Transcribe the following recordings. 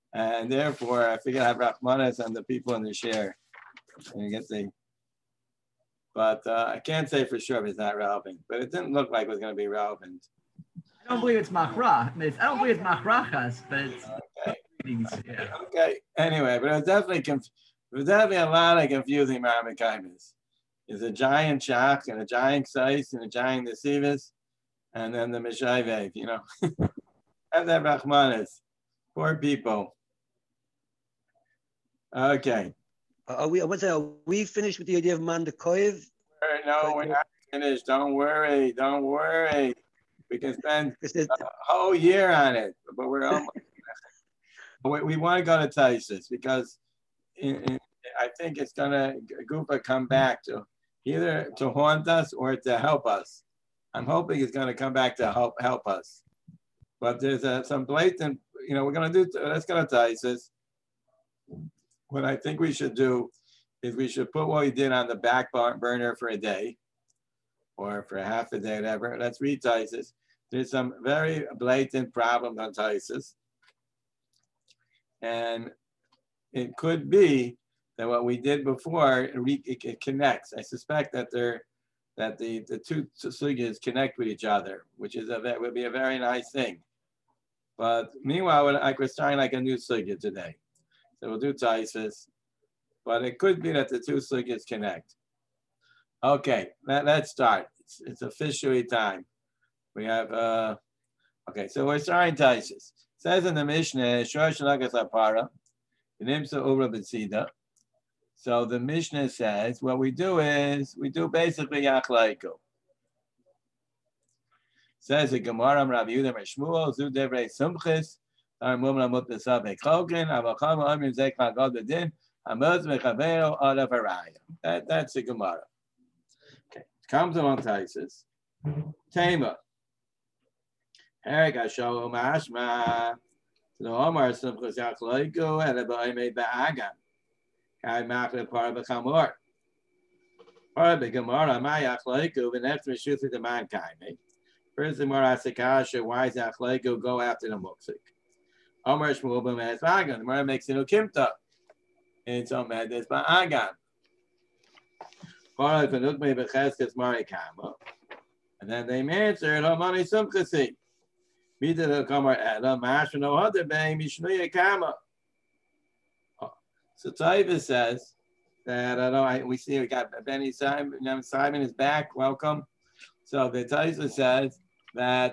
And therefore, I figured I have Rahmanas and the people in the share. And you get the, but I can't say for sure if it's not relevant. But it didn't look like it was going to be relevant. I don't believe it's machrach. I don't believe it's machrachas, but it's okay. Yeah. Okay. Anyway, but it was definitely a lot of confusing Maramikaimis. There's a giant shach and a giant size and a giant nesivas, and then the Meshayvev, you know. And that Rahmanis. Poor people. Okay. Are we finished with the idea of Mandakoyev? No, we're not finished. Don't worry. Don't worry. We can spend a whole year on it, but we're almost. We want to go to Taisus because I think it's going to Gufa come back to either to haunt us or to help us. I'm hoping it's going to come back to help us. But there's some blatant, you know, we're going to do, let's go to Taisus. What I think we should do is we should put what we did on the back burner for a day or for half a day, whatever. Let's read Taisus. There's some very blatant problems on Taisus. And it could be that what we did before, it connects. I suspect that the two sugyas connect with each other, which is would be a very nice thing. But meanwhile, we're starting like a new sugya today. So we'll do Taisus, but it could be that the two sugyas connect. Okay, let's start. It's officially time. We have, okay, so we're starting Taisus. It says in the Mishnah, Shosh Lagas Apara, Nimsa Ura B'Tzida. So the Mishnah says, what we do is, we do basically Yachlaiko. Says the Gemara, Rav Yehuda Shmuel, Zu Devrei Sumchis, Mum Lamut Nesabek Chokin, Avacham Amim Zek Magod Bedin, Hamuz Mechavero Ada Varaya. That's the Gemara. Okay, comes along Taisus. Tema. Erik Asho Mashma. So the Omar Sumchis Yachlaiko, and the Baime Ba'agam. Kai Machle Par Bechamor. Par Begamara, Mayachlaiko, and after Shuthi the Man Kaime. First, the Gemara Asakasha, why is Achlaiko go after the Muksik? Omar Shmuel B'Mez Ba'agan. The Gemara makes it Ukimta. And so Medes Ba'agan. Par Benukme Becheskes Marikama. And then they answered, Homani Sumkasi. Mida the Kamar Ela, Mashano Hada Bay, Mishnuya Kama. So Taiva says that we see we got Benny Simon. Simon is back. Welcome. So the Taiva says that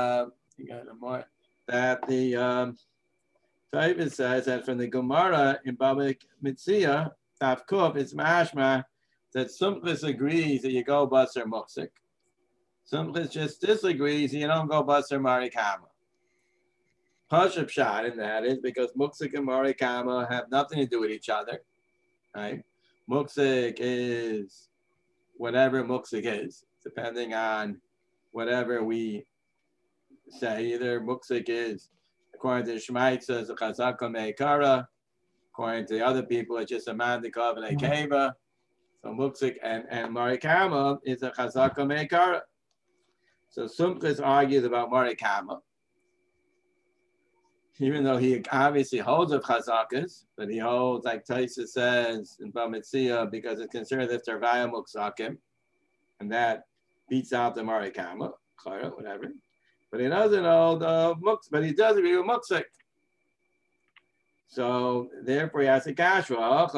Taiva says that from the Gemara in Baba Mitzia Tafkuf it's mashma that Sumchis agrees that you go Basar Muksik. Sumchis just disagrees and you don't go Basar Marikama. Pashup shot in that is because Muksik and Marikama have nothing to do with each other, right? Muksik is whatever Muksik is, depending on whatever we say. Either Muksik is, according to Shmaitza, it's a Chazaka Meikara. According to the other people, it's just a Mandikov and a Keva. So Muksik and Marikama is a Chazaka Meikara. So Sumchis argues about Marikama. Even though he obviously holds of chazakas, but he holds, like Taisa says in Bamitzia, because it's considered that they're via muksakim, and that beats out the marikama, whatever. But he doesn't hold of muks, but he does agree with muksik. So therefore, he has a kashra.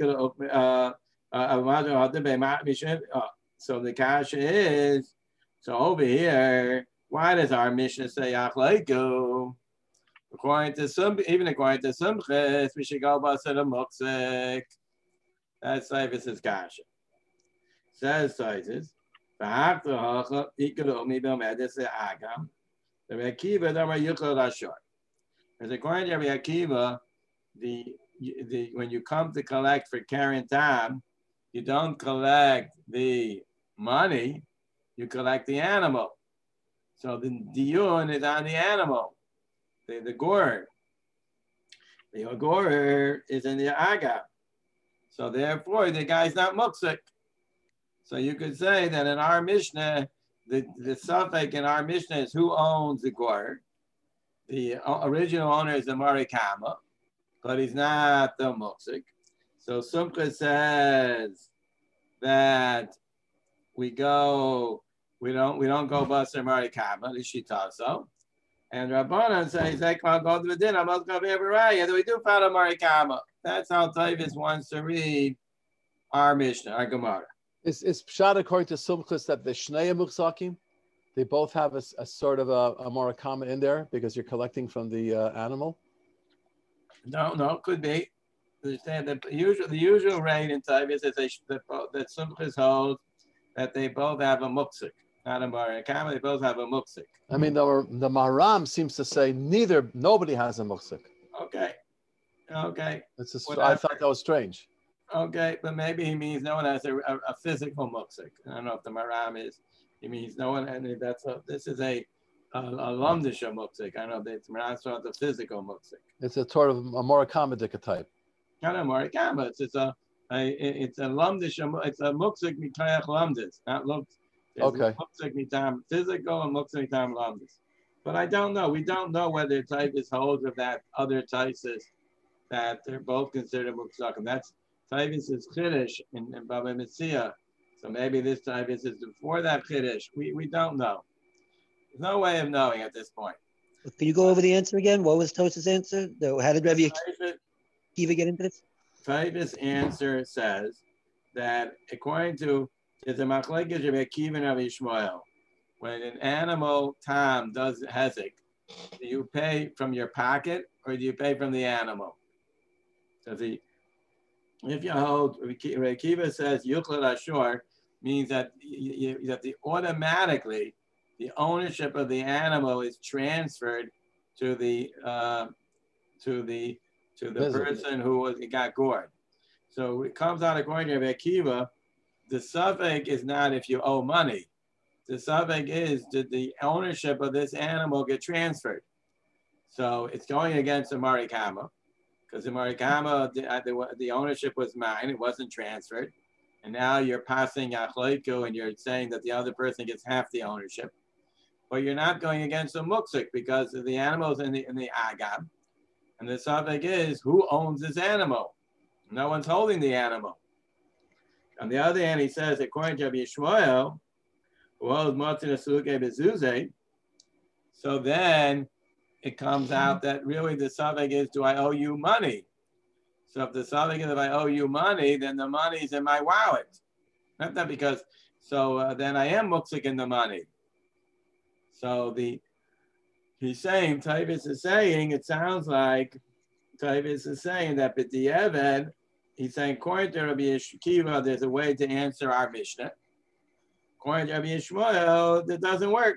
So the kasha is, so over here, why does our Mishnah say achlaiku? Even according to Sumchis, we should go Basar Muksik. That's Taivis' kasha. Says Taivis, the Akiva Damar Yuchel Rashor. As according to Rabbi Akiva, when you come to collect for Karen Tam, you don't collect the money, you collect the animal. So the diyun is on the animal. The gorer. The gorer is in the aga. So therefore, the guy's not muksik. So you could say that in our Mishnah, the suffix in our Mishnah is who owns the gorer. The original owner is the marikama. but he's not the Muksik. So Sumcha says that we don't go Basar Marikama, the Shitaso. And Rabbanan says, Zekma go to the dinner, must go every and we do find a Marikama. That's how Tavis wants to read our Mishnah, our Gemara. Is Pshat according to Sumchus that the Shnei Muchsakim, they both have a sort of a Marikama in there because you're collecting from the animal? No, could be. Understand that the usual rate in Tavis is that Sumchus holds that they both have a Muksik. Not a Marikama, they both have a Muksik. I mean, the Maharam seems to say nobody has a Muksik. Okay. I thought that was strange. Okay, but maybe he means no one has a physical Muksik. I don't know if the Maharam is. He means no one, and this is a Lamdisha Muksik. I don't know if the Maharam is the physical Muksik. It's a sort of a Murakama type. Not a Murakama. It's a Lamdisha. It's a Muksik Mikayach Lamdis, not Luk. Okay. Muksik mitam physical and Muksik mitam Lamdis. But I don't know. We don't know whether Tavis holds of that other Taisis that they're both considered Muksakim. That's Tavis is Chiddush in Baba Metzia. So maybe this Tavis is before that Chiddush. We don't know. There's no way of knowing at this point. Can you go over the answer again? What was Tos's answer? How did Rabbi Akiva get into this? Tavis' answer says that according to it's a machlekes Rabbi Akiva and Rabbi Shmuel. When an animal tam does hezek, do you pay from your pocket or do you pay from the animal? So if you hold, Rabbi Akiva says yuchel ashur means that automatically the ownership of the animal is transferred to the person who got gored. So it comes out according to Rabbi Akiva. The suffix is not if you owe money. The suffix is, did the ownership of this animal get transferred? So it's going against the Marikama, because the Marikama, the ownership was mine, it wasn't transferred. And now you're passing Achloiku and you're saying that the other person gets half the ownership. But you're not going against the Muksik because the animal's in the Agam. And the suffix is, who owns this animal? No one's holding the animal. On the other hand, he says, according to Rabbi Shmuel, so then it comes out that really the suffix is, do I owe you money? So if the suffix is, if I owe you money, then the money's in my wallet. Not that because, then I am muksik in the money. So he's saying, Tavis is saying, it sounds like Tavis is saying that b'di'evad, he's saying, according to Rabbi Akiva, there's a way to answer our Mishnah. According to Rabbi Shmuel, that doesn't work.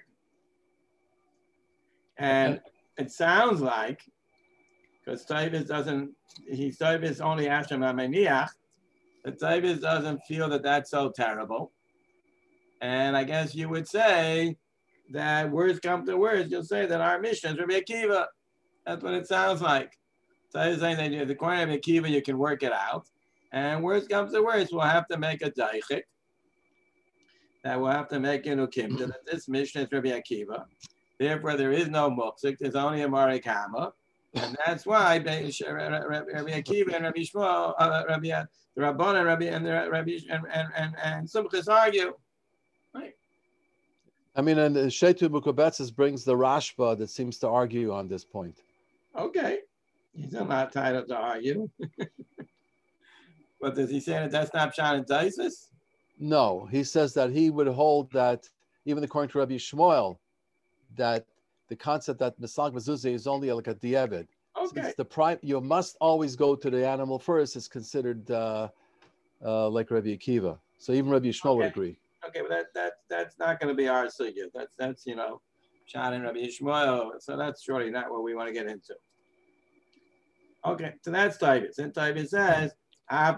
And it sounds like, because Tavis only after Mamaniach, that Tavis doesn't feel that that's so terrible. And I guess you would say that words come to words, you'll say that our Mishnah is Rabbi Akiva. That's what it sounds like. Tavis saying that according to Rabbi Akiva, you can work it out. And words comes to words, we'll have to make a daichik. That we'll have to make an ukim that this Mishnah is Rabbi Akiva. Therefore, there is no muksik. There's only a marikama, and that's why Rabbi Akiva and Rabbi Shmuel, the Rabban and Rabbi and Sumchus argue. Right. I mean, and Sheitu Bukobetzis brings the Rashba that seems to argue on this point. Okay, he's not entitled to argue. But does he say that that's not Pshat and Taisus? No, he says that he would hold that, even according to Rabbi Shmuel, that the concept that Misag Mezuzah is only like a di'evid. Okay. Since you must always go to the animal first is considered like Rabbi Akiva. So even Rabbi Shmuel would agree. Okay, but that's not going to be our sugya. That's Pshat and Rabbi Shmuel. So that's surely not what we want to get into. Okay, so that's Tavis. And Tavis says, I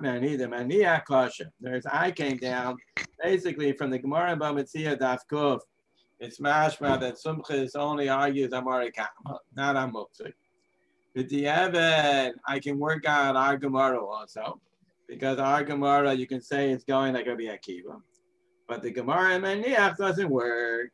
came down basically from the Gemara and Bamitzia Daf Kuf. It's mashma that Sumchis only argues Amarikam, not Amuksik. With the Evan, I can work out our Gemara also, because our Gemara you can say it's going like Rabbi Akiva, but the Gemara in Maniach doesn't work.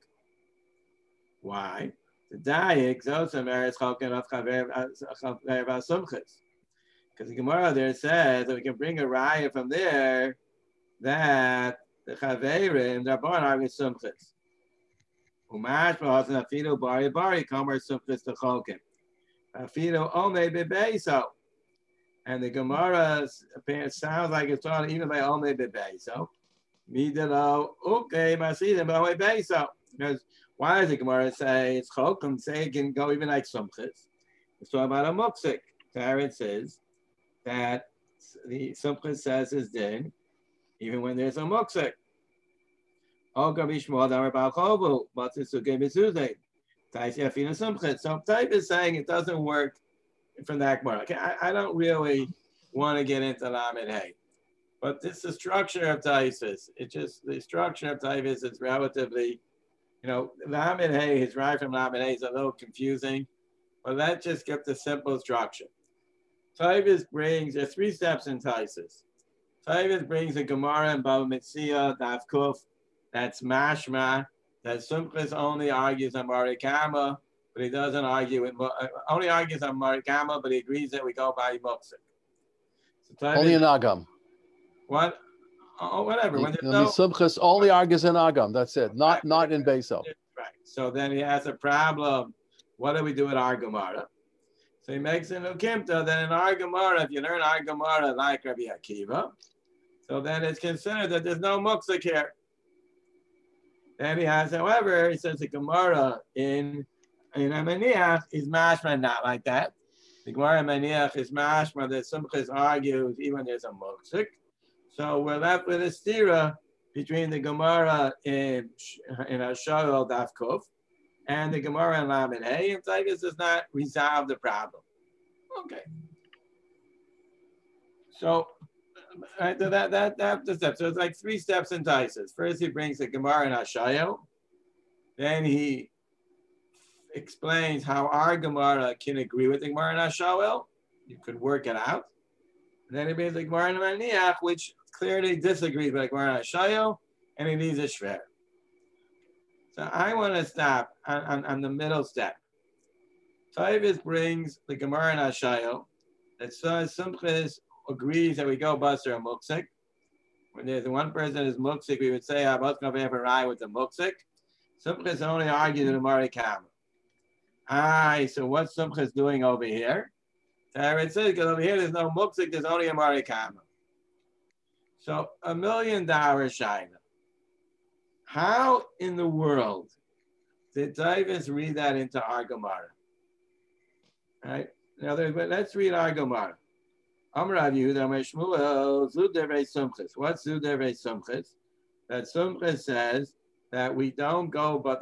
Why? The Dayik Zosamer is Chokin of Chaver Sumchis. Because the Gemara there says that we can bring a raya from there that the Chaverim, they're born are with Sumchis. Umash Bahasan Afido Bari Bari Kamar Sumchis to Cholkim. Afido Ome Bebeso. And the Gemara sounds like it's taught even by Ome Bebeso. Midelo, okay, Masidim Ome Beso. Because why does the Gemara say it's Cholkim? Say it can go even like Sumchis. It's talking about a Muksik. Tarot says that the Sumchis says is din, even when there's a Muksik. So Taif is saying it doesn't work from that Gemara. Okay, I don't really want to get into Lamed Hey, but this is the structure of Taifis. The structure of Taifis is relatively, Lamed Hey, his right from Lamed Hey is a little confusing, but let's just get the simple structure. Taifis brings, there's 3 steps in Taifis. Taifis brings a Gemara and Bava Metzia, Daf Kuf, that's mashma, that Sumchis only argues on Marikama, but he doesn't argue only argues on Marikama, but he agrees that we go by Muksik. So only in Agam. What? Oh, whatever. When Sumchis only argues in Agam. That's it. Not in Beso. Right. So then he has a problem. What do we do with our Gemara? So he makes an ukimta that in our Gemara, if you learn our Gemara like Rabbi Akiva, so then it's considered that there's no Muksik here. Then he has, however, he says the Gemara in Amaniach is mashma not like that. The Gemara in Amaniach is mashma that Sumchis argues even there's a Muksik. So we're left with a stira between the Gemara in Ashayol Daf Kuf and the Gemara in Lamed Hey, and Taifis does not resolve the problem. Okay. So that's the step. So it's like 3 steps in Taifis. First, he brings the Gemara in Ashayol. Then he explains how our Gemara can agree with the Gemara in Ashayol. You could work it out. And then he brings the Gemara in Maniach, which clearly disagrees with the Gemara in Ashayol, and he needs a shver. So I want to stop on the middle step. Taifis brings the Gemara in Ashayol that says Sumchis agrees that we go Basar and Muksik. When there's one person is Muksik, we would say, I'm both going to have a rye with the Muksik. Sumchis only argued in the Marikama. So what's Sumchis doing over here? It says, because over here there's no Muksik, there's only a Marikama. So $1 million Shaina. How in the world did Taifis read that into our Gemara? Right? Now, let's read our Gemara. Amrav Yehuda Shmuel Zud Devrei Sumchis. What's Zud Devrei Sumchis? That Sumchis says that we don't go, but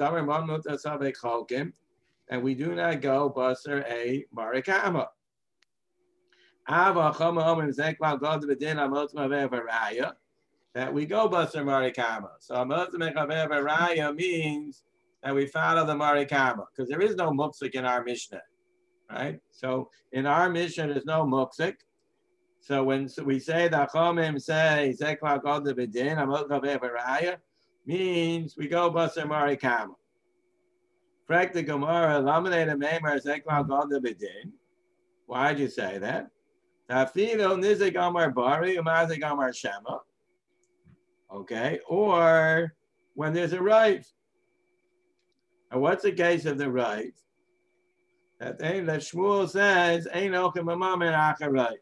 and we do not go Basar a Marikama. That we go Basar Marikama. So Raya means that we follow the Marikama, because there is no Muksik in our Mishnah, right? So in our Mishnah, there's no Muksik. So when we say that Chomim say Zekla God the Bedin, Amot Raya, means we go Basar Marikama. Frek the Gemara, Laminate Meimer Zekla God the Bedin. Why'd you say that? Tafido Nizik Amar Bari, Umazik Amar Shema. Okay, or when there's a right. And what's the case of the right? That Shmuel says, Ein Ochem Amam and Acharait.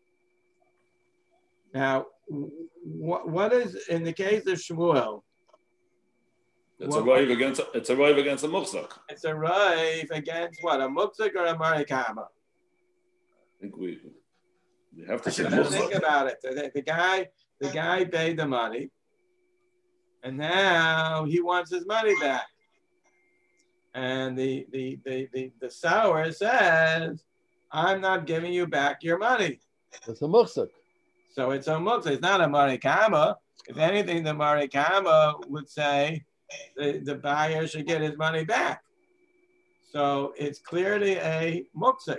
Now, what is in the case of Shmuel? It's a raiv against a muksuk. It's a raiv against what? A muksuk or a marikama? I think we have to say muksuk. Think about it. The guy paid the money, and now he wants his money back. And the sour says, "I'm not giving you back your money." It's a muksuk. So it's a muksuk. It's not a marikama. If anything, the marikama would say the buyer should get his money back. So it's clearly a muksuk.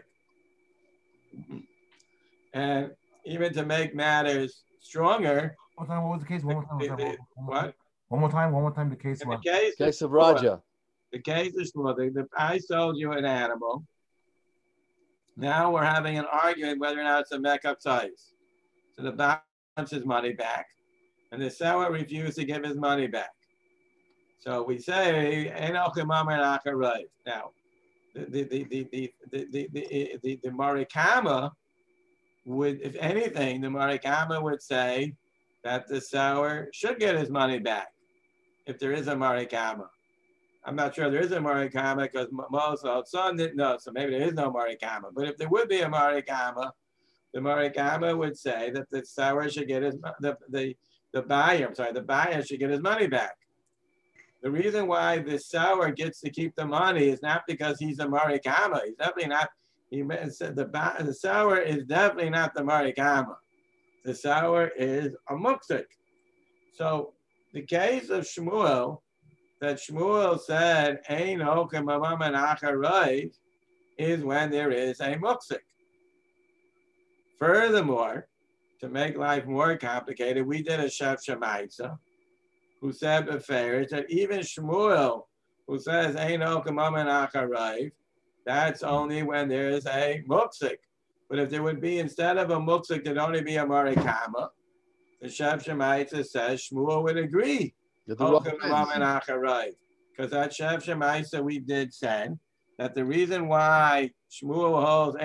And even to make matters stronger. What was the case? One more time. The case. The case of Raja. The case is I sold you an animal, Now we're having an argument whether or not it's a mekach tais. So the Baal wants his money back, and the seller refused to give his money back. So we say, now, the Marikama would, if anything, the Marikama would say that the seller should get his money back if there is a Marikama. I'm not sure there is a Marikama because most of son didn't know, so maybe there is no Marikama. But if there would be a Marikama, the Marikama would say that the seller should get his, the buyer should get his money back. The reason why the seller gets to keep the money is not because he's a Marikama. He's definitely not. The seller is definitely not the Marikama. The seller is a muksik. So the case of Shmuel, that Shmuel said, is when there is a muksik. Furthermore, to make life more complicated, we did a Shef Shemaitza, who said beferish that even Shmuel, who says that's only when there is a muksik. But if there would be, instead of a muksik, there'd only be a marikama, the Shef Shemaitza says Shmuel would agree. Because that Shef Shemaitza we did said that the reason why Shmuel holds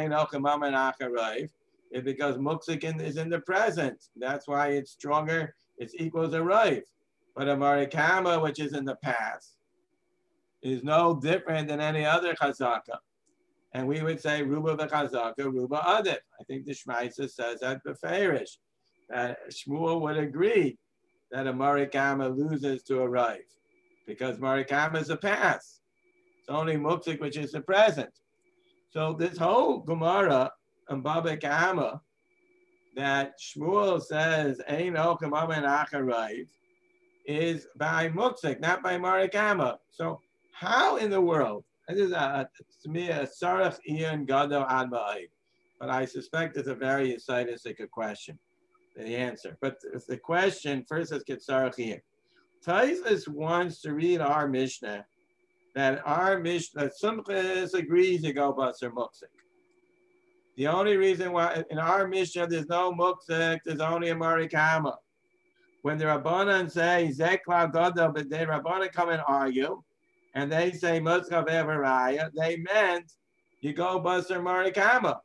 is because muksik is in the present. That's why it's stronger. It's equals a rive. But a marikama, which is in the past, is no different than any other chazaka. And we would say ruba v'chazaka, ruba adif. I think the Shmaitza says that beferish, that Shmuel would agree that a marikama loses to a rive, because marikama is a past. It's only muksik, which is the present. So this whole Gemara and Baba Kama that Shmuel says Ein Okam Amen Achariv is by muksik, not by marikama. So how in the world? This is to me a sarach ian gado ad ba'id, but I suspect it's a very insightful question. The answer, but the question first, let's get sarach ian. Taisus wants to read our Mishnah that Sumchis agrees to go basar muksik. The only reason why in our Mishnah there's no muksik, there's only a marikama. When the Rabbanan say Zekla Goda, but the Rabbanan come and argue, and they say Muskav Everaya, they meant you go basar marikama.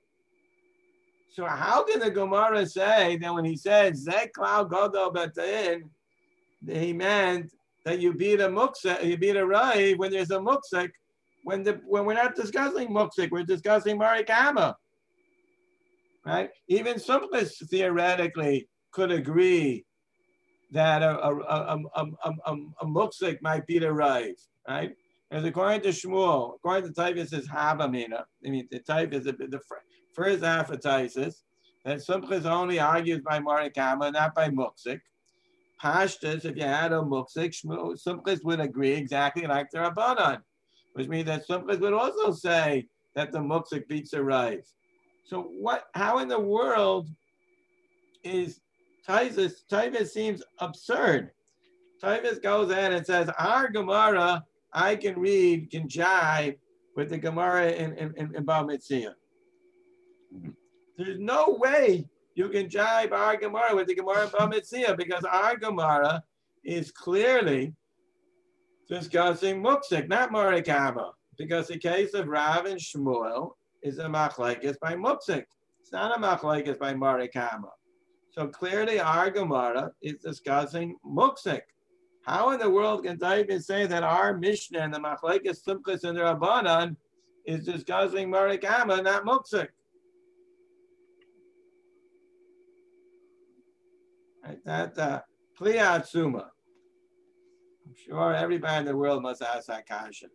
So how can the Gemara say that when he said Zekla Goda Batain, he meant that you beat a muksik, you beat a rai when there's a muksik, when we're not discussing muksik, we're discussing marikama. Right? Even Sumchis theoretically could agree that a muksik might beat a rive, right? As according to Shmuel, according to Taivas is Havamina. I mean, the type is the first half of Taisus, that Sumchis only argues by marikama, not by muksik. Pashtas, if you had a muksik, Sumchis would agree exactly like the Rabbanan, which means that Sumchis would also say that the muksik beats a rive. So what? How in the world is Taivas? Taivas seems absurd. Taivas goes in and says, our Gemara, I can read, can jive with the Gemara in Bava Metzia. There's no way you can jive our Gemara with the Gemara in Bava Metzia, because our Gemara is clearly discussing muksik, not marikama. Because the case of Rav and Shmuel is a machlekes by muksik. It's not a machlekes by marikama. So clearly our Gemara is discussing muksik. How in the world can Taibin say that our Mishnah and the machlekes Sumchis and the Rabbanan is discussing marikama, not muksik? Right, that Kliyat Suma. I'm sure everybody in the world must ask that question.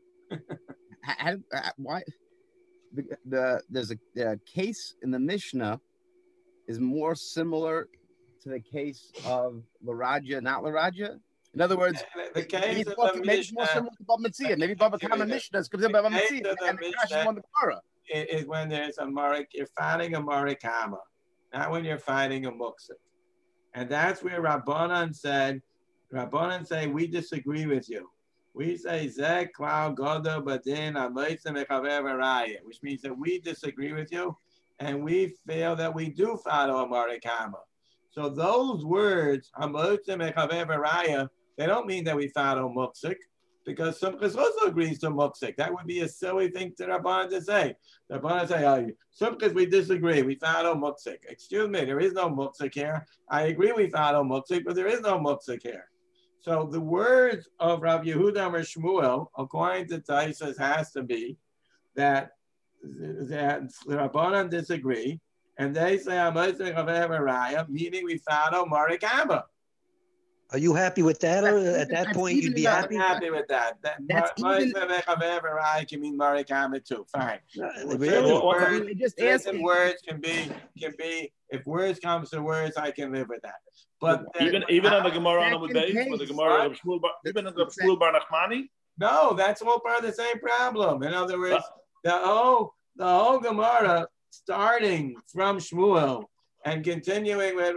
Why? There's a case in the Mishnah is more similar to the case of Laraja, not Laraja. In other words, the case maybe it's more similar to Bava Metzia. Maybe Bava Kama Mishnah comes in Bava Metzia and the Rashi on the Gemara. Is when there's you're fighting a marikama, not when you're fighting a muksik. And that's where Rabbanan say, we disagree with you. We say Zek Klau Godo Badin Amoitzim Mechaver Araya, which means that we disagree with you and we feel that we do follow a Marikama. So those words, Amoitzim Mechaver Araya, they don't mean that we follow Muksik, because Sumchus also agrees to Muksik. That would be a silly thing to Rabban to say. The Rabban say, oh, Sumchus, we disagree. We follow Muksik. Excuse me, there is no Muksik here. I agree we follow Muksik, but there is no Muksik here. So the words of Rav Yehuda or Shmuel, according to Taisus, has to be that the Rabbanan disagree, and they say, meaning we follow Marikama. Are you happy with that? Or at that point, you'd be happy? I'm happy with that. That's even... can mean Marikama too. Fine. Really? Just asking. Words can be, if words comes to words, I can live with that. But even on the Gemara on the base, with the Gemara of even on the Shmuel Bar Nachmani? No, that's all part of the same problem. In other words, the whole Gemara starting from Shmuel and continuing with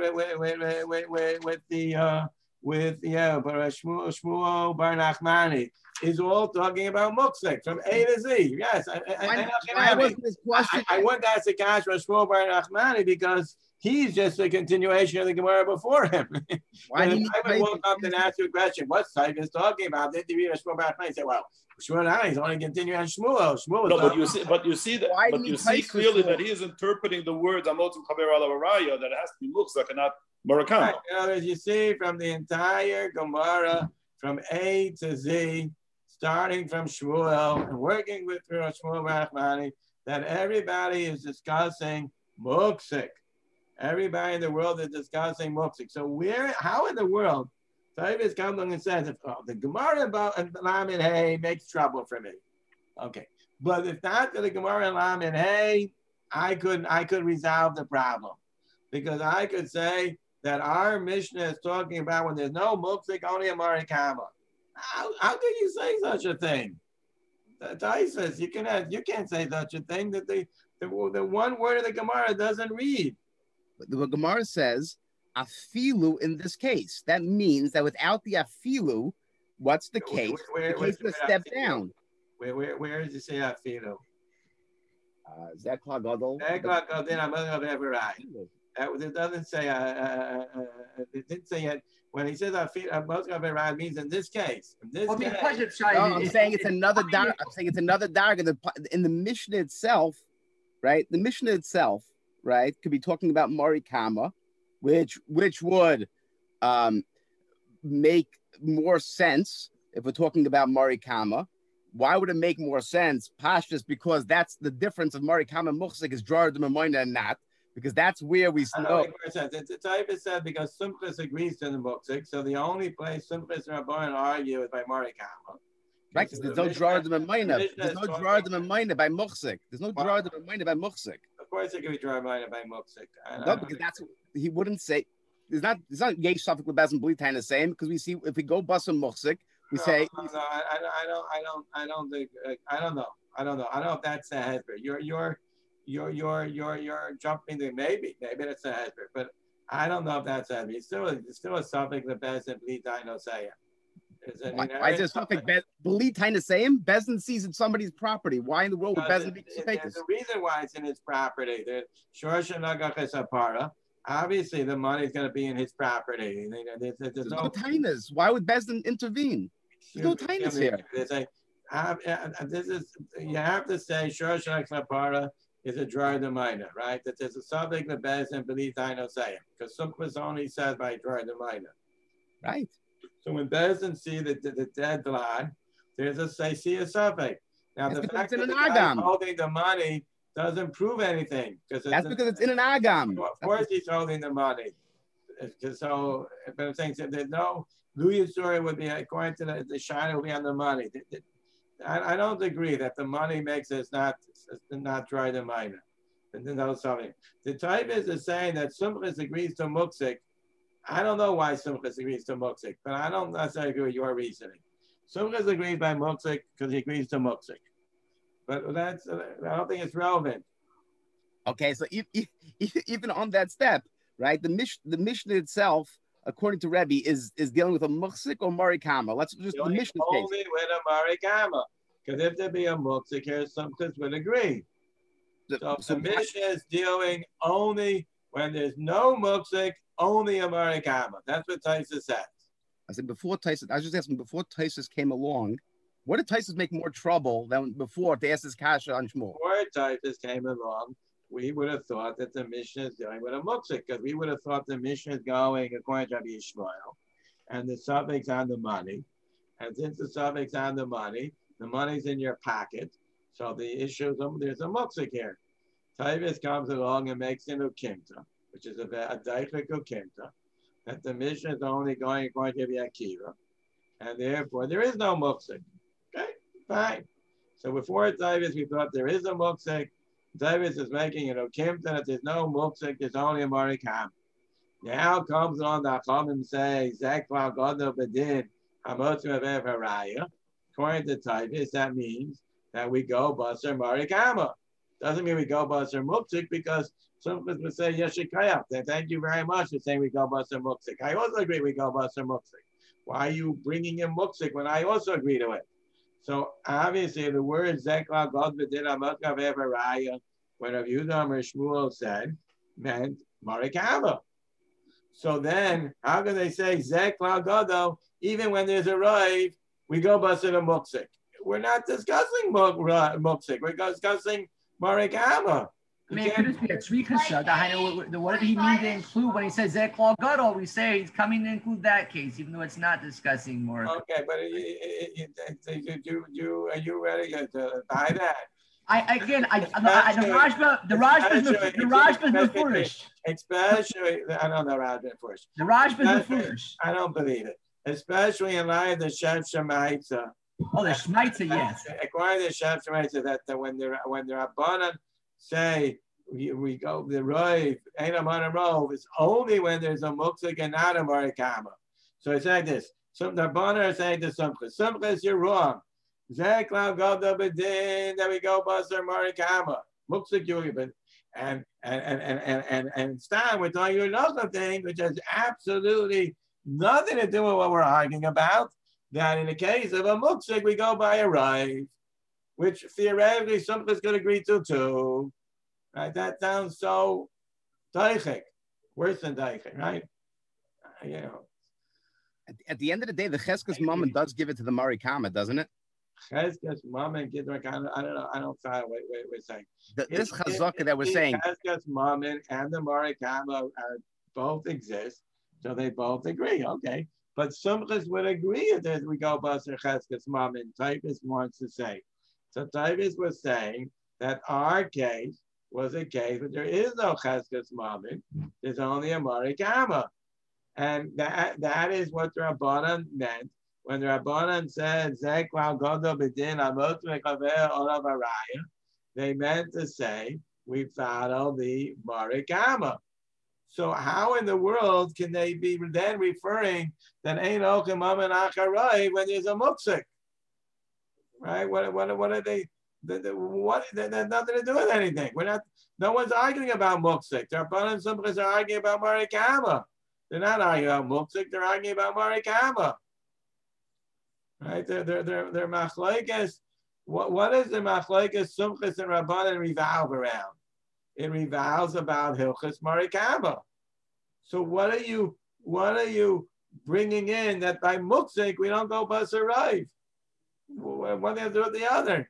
Shmuel Bar Nachmani is all talking about Muksik from A to Z. Yes, I wouldn't ask the Kash for Shmuel Bar Nachmani because he's just a continuation of the Gemara before him. I would walk up and ask you a question. What type is talking about? Did you read a Shmuel Bar Nachmani? Say, well, Shmuel is only continuing on Shmuel. But you see clearly that he is interpreting the words Amotzim Chaver Alav Araya, that it has to be Muksik and not Murakama. Right. As you see from the entire Gemara, from A to Z, starting from Shmuel and working with Shmuel Bar Nachmani, that everybody is discussing Muksik. Everybody in the world is discussing Muksik. So how in the world, Tavis comes along and says, the Gemara about Lamed Hey makes trouble for me. Okay. But if not for the Gemara and Lamed Hey, I could resolve the problem. Because I could say that our Mishnah is talking about when there's no Muksik, only a Marikama. How can you say such a thing? Taisa, you can't say such a thing. That the one word of the Gemara doesn't read. The Gemara says afilu in this case. That means that without the afilu, what's the case? The case is a step down. Where does it say afilu? Zekla Gadol. Zekla Gadol. I'm going to have a right. It doesn't say. It didn't say it when he says afilu. Means in this case. I'm saying it's another darg. I'm saying it's another darg in the Mishnah itself, right? The Mishnah itself, right, could be talking about Marikama, which would make more sense if we're talking about Marikama. Why would it make more sense? Pashtus, because that's the difference of Marikama and Muksik is Jar D'Mamoina and not, because that's where we know. The type is said because Sumchus agrees to the Muksik, so the only place Sumchus and Rabbanan argue is by Marikama. Right, because there's no Jar D'Mamoina. There's no Jar D'Mamoina by Muksik. There's no Jar D'Mamoina by Muksik. Of course, it could be Jar D'Mamoina by Muksik. No, because that's he wouldn't say. It's not Yesh Safik with Bezin Blitain the same, because we see if we go Basam Muksik, we say. No, I don't think. I don't know. I don't know if that's a hezber. You're jumping to maybe that's a hezber, but I don't know if that's a hezber. It's still a Safik the Bezin Blitain no say. Why is there something Blitain the same? Bezin sees it's somebody's property. Why in the world would Bezin be there's a reason why it's in his property. The Shorsha Nagach Apara. Obviously, the money is going to be in his property. There's no tainas. Why would Bezdin intervene? There's no tainas here. You have to say Shorsha Klapara is a dry minor, right? That there's a subject that Bezdin believes I know say it, because Sumchus only says by dry minor. Right. So when Bezdin see the dead lad, there's a suffix. Now the fact that the guy holding the money doesn't prove anything because it's in an agam. Of course, he's holding the money. So, but I'm saying there's no Louis' story would be according to the shine will be on the money. I don't agree that the money makes us not dry the minor. No, something. The type is saying that Sumchus agrees to Muksik. I don't know why Sumchus agrees to Muksik, but I don't necessarily agree with your reasoning. Sumchus agrees by Muksik because he agrees to Muksik. But I don't think it's relevant. Okay, so even on that step, right? The Mishnah itself according to Rebbe, is dealing with a muksik or marikama. Let's just the Mishnah case. Only with a marikama. Because if there be a muksik here, some kids would agree. So the Mishnah is dealing only when there's no muksik, only a marikama. That's what Taisus says. I said before Taisus, I was just asking before Taisus came along, what did Taisus make more trouble than before to ask this kasha on Shmuel? Before Taisus came along, we would have thought that the Mishnah is dealing with a muksik, because we would have thought the Mishnah is going according to Rabbi Yishmael, and the suffix on the money. And since the suffix on the money's in your pocket, so the issue is there's a muksik here. Taisus comes along and makes an ukimta, which is a daichik ukimta, that the Mishnah is only going according to Rabbi Akiva, and therefore there is no muksik. Okay, fine. So before Taisus, we thought there is a muksik. Taisus is making an ukimta that there's no muksik, there's only a marikam. Now comes on the Chacham and say, Zekla Godo Bedin, Hamotzim Avev Haraya. According to Taisus, that means that we go Basar Marikama. Doesn't mean we go Basar Muksik, because some of us would say Yeshikayach. Thank you very much for saying we go Basar Muksik. I also agree we go Basar Muksik. Why are you bringing in Muksik when I also agree to it? So obviously the word Zekla God Bedin Hamotzim Avev Haraya, when Rav Yehuda or Shmuel said, meant Marikama. So then, how can they say Zekla Godo, even when there's a raiv, we go Basar Muksik? We're not discussing Muksik, we're discussing Marikama. I mean, could it be a tzrikasha? What did he mean to include when he says Zekla Gadol? We say he's coming to include that case, even though it's not discussing more. Okay, but are you ready to buy that? The Rashba is foolish. Especially, I don't know Rashba is foolish. The Rashba is foolish. I don't believe it. Especially in light of the Shem Shemaitza. Oh, the Shemaitza, yes. According to the Shem Shemaitza, that when the Rabbanan say we go the Rov, ain't a man Rov, it's only when there's a muksik and not a marikama. So it's like this. Some the Rabbanan are saying to Sumchis, you're wrong. Zekla Godo Bedin, that we go Basar Marikama. Muksik Yugibin. And Stan, we're telling you another thing which has absolutely nothing to do with what we're arguing about. That in the case of a muksik, we go by a raiv, which theoretically somebody's going to agree to too. Right? That sounds so daichik, worse than daichik, right? You know. At the end of the day, the Cheskas Mammon does give it to the Marikama, doesn't it? Cheskas Mammon, I don't know. I don't follow what we're saying. This chazaka that we're saying. Cheskas Mammon and the Marikama both exist, so they both agree. Okay. But Sumchis would agree that we go Basar Cheskas Mammon. Taisus wants to say. So Taisus was saying that our case was a case where there is no Cheskas Mammon. There's only a Marikama. And that is what the Rabbanan meant. When the Rabbanan said, Zekla Godo Bedin Amot Mekaver Olav Araya, they meant to say, we follow the Marikama. So how in the world can they be then referring that ain't Okim Mammon Acharai when there's a muksik? Right? What are they? What? That has nothing to do with anything. We're not. No one's arguing about muksik. The Rabbanan and Sumchis are arguing about Marikama. They're not arguing about muksik. They're arguing about Marikama. Right? They're machlokes. What is the machlokes Sumchis and Rabbanan revolve around? It revolves about Hilchas Marikama. So what are you bringing in that by muksik we don't go Basar Raiv? What do they do with the other?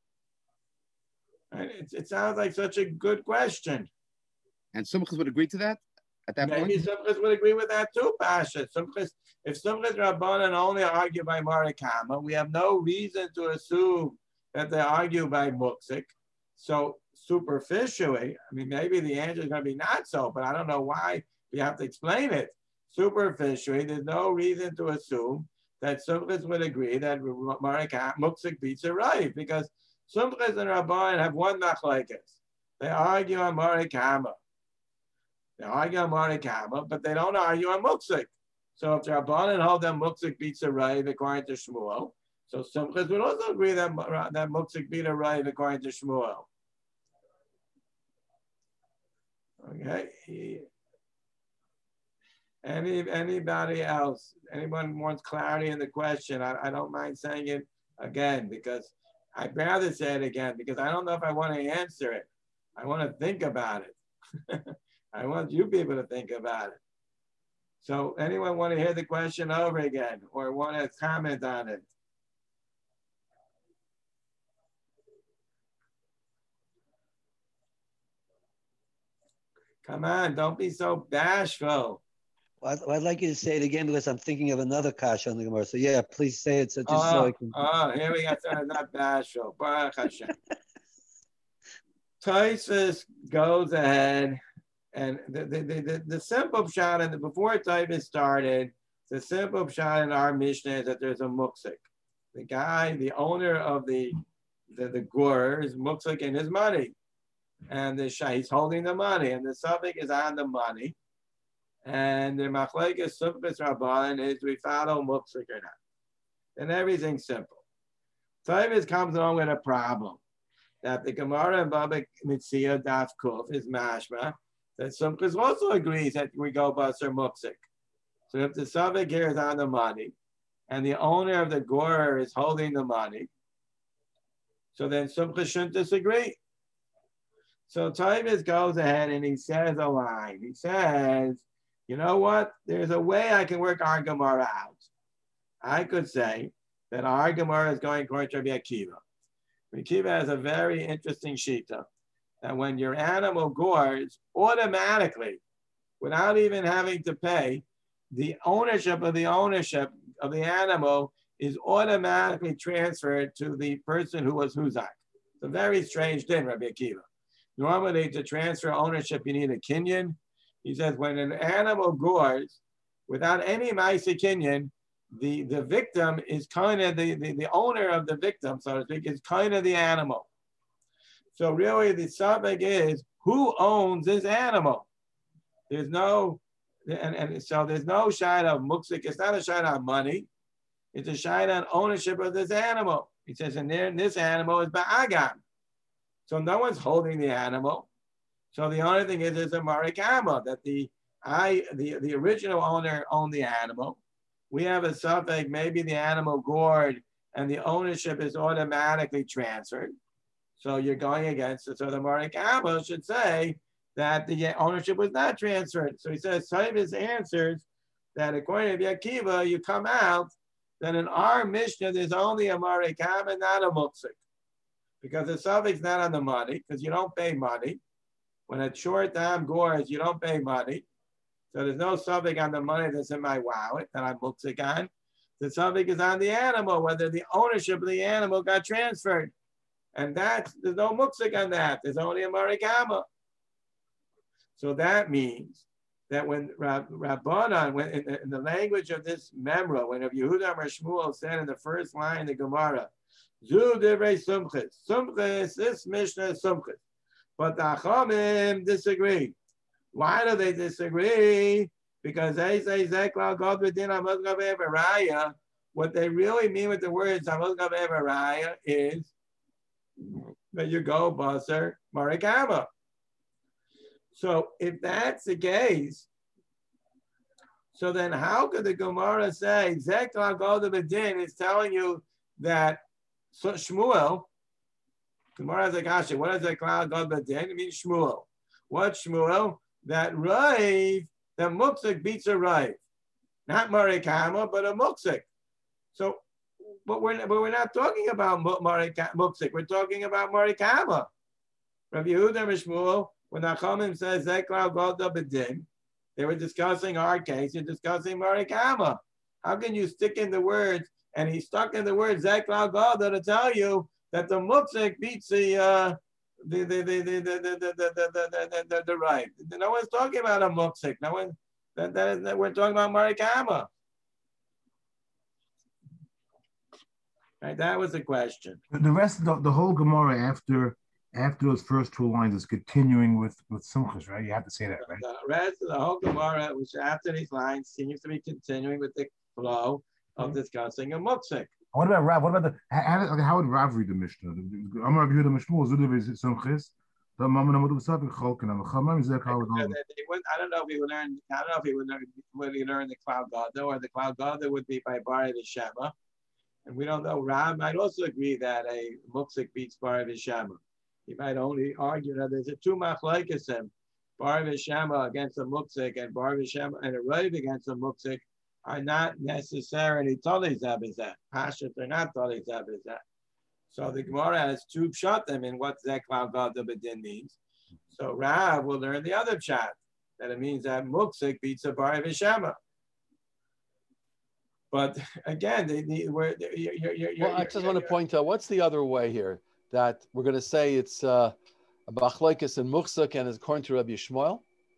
And it sounds like such a good question. And Sumchis would agree to that at that point? Maybe Sumchis would agree with that too, Pasha. If Sumchis Rabbanan only argue by Marikama, we have no reason to assume that they argue by muksik. So superficially, I mean, maybe the answer is going to be not so, but I don't know why we have to explain it. Superficially, there's no reason to assume that Sumchis would agree that muksik beats a raiv, because Sumchis and Rabbanan have one machlokes. They argue on Marikama. They argue on Marikama, but they don't argue on muksik. So if the Rabbanan hold that muksik beats a raiv according to Shmuel, so Sumchis would also agree that muksik beat a raiv according to Shmuel. Okay. Anybody else? Anyone wants clarity in the question? I don't mind saying it again because I'd rather say it again because I don't know if I want to answer it. I want to think about it. I want you people to think about it. So anyone want to hear the question over again or want to comment on it? Come on, don't be so bashful. Well, I'd like you to say it again because I'm thinking of another kasha on the Gemara. So yeah, please say it so just so I can. Oh, here we got something not bashful. Baruch Hashem. Tosfos goes ahead, and the simple shot, and before Tosfos started, the simple shot in our Mishnah is that there's a muksik. The guy, the owner of the gur is muksik in his money, and he's holding the money, and the suffix is on the money. And the machlekes sumchus rabbanan is we follow muksik or not. And everything's simple. Tosfos comes along with a problem that the Gemara in Baba Metzia Daf Kuf is mashma that sumchus also agrees that we go basar muksik. So if the suffix here is on the money and the owner of the gur is holding the money, so then sumchus shouldn't disagree. So Tosfos goes ahead and he says a line. He says, you know what? There's a way I can work our Gemara out. I could say that our Gemara is going according to Rabbi Akiva. Rabbi Akiva has a very interesting shita that when your animal gores, automatically, without even having to pay, the ownership of the animal is automatically transferred to the person who was huzak. It's a very strange thing, Rabbi Akiva. Normally, to transfer ownership, you need a kinyan. He says when an animal gores, without any ma'aseh kinyan, the victim is kind of the owner of the victim, so to speak, is kind of the animal. So really, the subject is who owns this animal. There's no, and so there's no shayla of muksik. It's not a shayla of money. It's a shayla on ownership of this animal. He says, and there, this animal is ba'agam. So no one's holding the animal. So the only thing is a marikama, that the original owner owned the animal. We have a suffix, maybe the animal gored and the ownership is automatically transferred. So you're going against it. So the marikama should say that the ownership was not transferred. So he says, Tosfos answers that according to Akiva, you come out that in our Mishnah, there's only a marikama, not a muksik. Because the suffix is not on the money, because you don't pay money. When a short time gores, you don't pay money. So there's no suffix on the money that's in my wallet that I'm muksik on. The suffix is on the animal, whether the ownership of the animal got transferred. And there's no muksik on that. There's only a marikama. So that means that when Rabbanan, in the language of this memra, when Yehuda or Shmuel said in the first line of the Gemara, Zu divrei sumchis. Sumchis, this Mishnah is sumchis. But the Achamim disagree. Why do they disagree? Because they say, Zekla God within Amazgav Evaraya. What they really mean with the words Amazgav Evaraya is that you go basar marikama. So if that's the case, so then how could the Gemara say Zekla God Bedin is telling you that Shmuel, Gemara has a kasha, what is Zekla God Bedin? It means Shmuel. What Shmuel? That Raiv, that muksik beats a Raiv. Not marikama, but a muksik. So, but we're not talking about muksik. We're talking about marikama. Rabbi Yehuda Shmuel, when Achamim says Zekla Golda Bedin, they were discussing our case. You're discussing marikama. How can you stick in the words? And he stuck in the word Zekla Golda to tell you that the muksik beats the right. No one's talking about a muksik. No one. That we're talking about marikama. Right. That was the question. The rest of the whole Gemara after those first two lines is continuing with sumchus, right? You have to say that, right? The rest of the whole Gemara, which after these lines, seems to be continuing with the flow of discussing a muksik. What about Rav? What about how would Rav read the Mishnah? Amar Rabbi Yehuda Mishmuel Zudav Sumchis. I don't know if he would learn. I don't know if he would learn. Would he learn the Cloud Gadol, or the Cloud Gadol would be by Bar Shema, and we don't know. Rab might also agree that a Muksik beats Bar Shema. He might only argue that there's a two machlokes, Bar Shema against a Muksik and Bar Shema and a Rav against a Muksik are not necessarily Tolei Zabizah. Pashas are not Tolei Zabizah. So the Gemara has two pshatim in what Zek Cloud Gadol B'din means. So Rav will learn the other pshat, that it means that Muksik beats a Bar Shema. But again, I just want to point out, what's the other way here? That we're going to say it's a Machlokes and Muksik, and it's according to Rabbi Shmuel?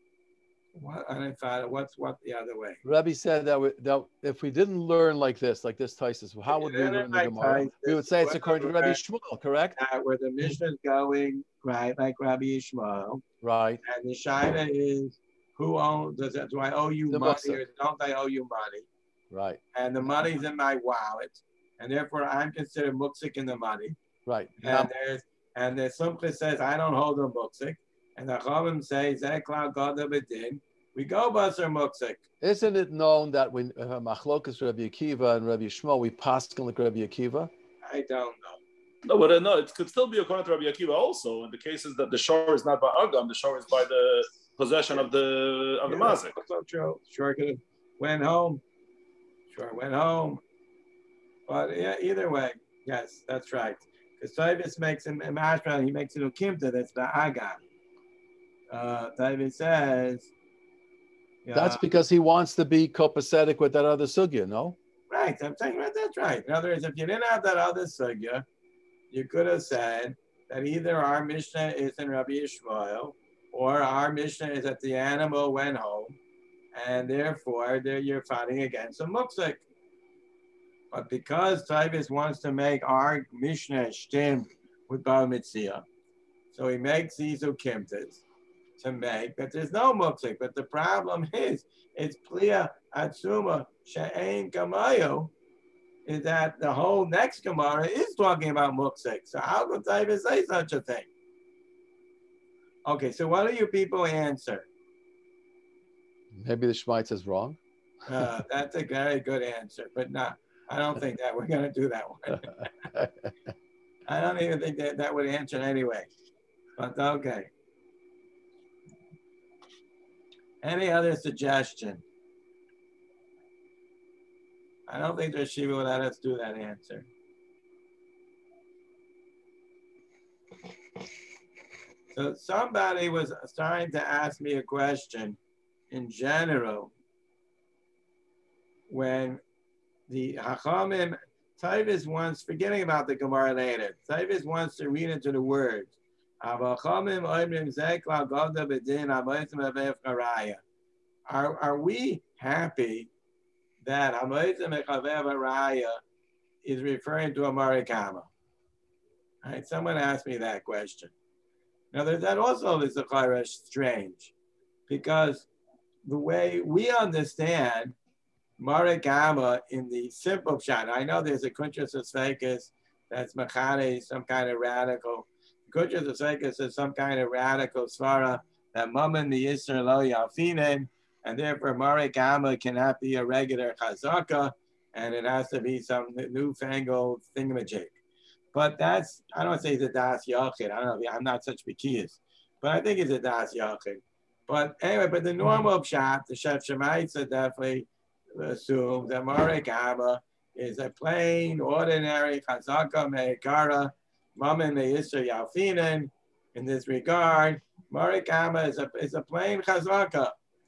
What's the other way? Rabbi said that if we didn't learn like this Taisus, how would we learn the Gemara? We would say it's according to Rabbi Shmuel, correct? Where the Mishnah is going, right, like Rabbi Shmuel. Right. And the Shaila is, who owns, do I owe you money or don't I owe you money? Right. And the money's in my wallet, and therefore I'm considered Muksik in the money. Right. And the Sumcha says, I don't hold a Muksik. And the Chavim say, Zek Cloud Gadol B'din, we go Basar Muksik. Isn't it known that when Machlokes Rabbi Akiva and Rabbi Shmuel, we paskin like Rabbi Akiva? I don't know. No, but no, it could still be according to Rabbi Akiva also. In the cases that the shore is not by Agam, the shore is by the possession of the Mazik. So true. Sure could have went home. But yeah, either way, yes, that's right. Because Tavis makes him mashma, he makes it a kimta that's the Agam. David says, that's because he wants to be copacetic with that other sugya, no? Right, I'm saying that's right. In other words, if you didn't have that other sugya, you could have said that either our Mishnah is in Rabbi Yishmael, or our Mishnah is that the animal went home, and therefore you're fighting against a Muksik. But because Tavis wants to make our Mishnah shtim with Bar Mitzvah, so he makes these ukimtas to make, but there's no Muksik. But the problem is, it's Plia Atzuma She'ein Kamayo, is that the whole next Gemara is talking about Muksik. So how could Tavis say such a thing? Okay, so what do you people answer? Maybe the Shmaitz is wrong. That's a very good answer, but not. I don't think that we're going to do that one. I don't even think that would answer anyway. But okay. Any other suggestion? I don't think the Shiva would let us do that answer. So somebody was starting to ask me a question in general when the Hachamim, Tavis wants, forgetting about the Gemara later, Tavis wants to read into the words. Are we happy that Hamotzim Mechavev Araya is referring to a Marikama? Right, someone asked me that question. Now that also is a strange, because the way we understand Marikama in the simple shot, I know there's a Kuntres Esfekis that's Machane, some kind of radical. Kuntres Esfekis is some kind of radical svara that Mammon the Yisr Lo Yalfinen, and therefore Marikama cannot be a regular Chazaka, and it has to be some newfangled thingamajig. But that's, I don't say it's a Das Yachid. I don't know, I'm not such Bekiyas, but I think it's a Das Yachid. But anyway, but the normal pshat, the Shef Shemaitza definitely assumes that Marikama is a plain, ordinary Chazaka Meikara, Mammon Meisra Yalfinen. In this regard, Marikama is a plain Chazaka.